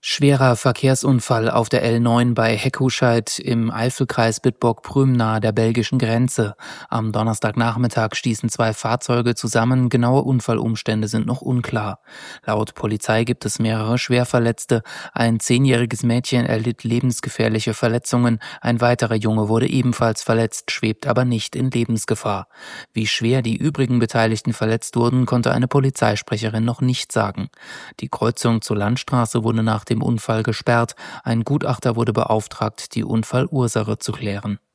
Schwerer Verkehrsunfall auf der L9 bei Heckhuscheid im Eifelkreis Bitburg-Prüm nahe der belgischen Grenze. Am Donnerstagnachmittag stießen zwei Fahrzeuge zusammen. Genaue Unfallumstände sind noch unklar. Laut Polizei gibt es mehrere Schwerverletzte. Ein 10-jähriges Mädchen erlitt lebensgefährliche Verletzungen. Ein weiterer Junge wurde ebenfalls verletzt, schwebt aber nicht in Lebensgefahr. Wie schwer die übrigen Beteiligten verletzt wurden, konnte eine Polizeisprecherin noch nicht sagen. Die Kreuzung zur Landstraße wurde nach dem Unfall gesperrt. Ein Gutachter wurde beauftragt, die Unfallursache zu klären.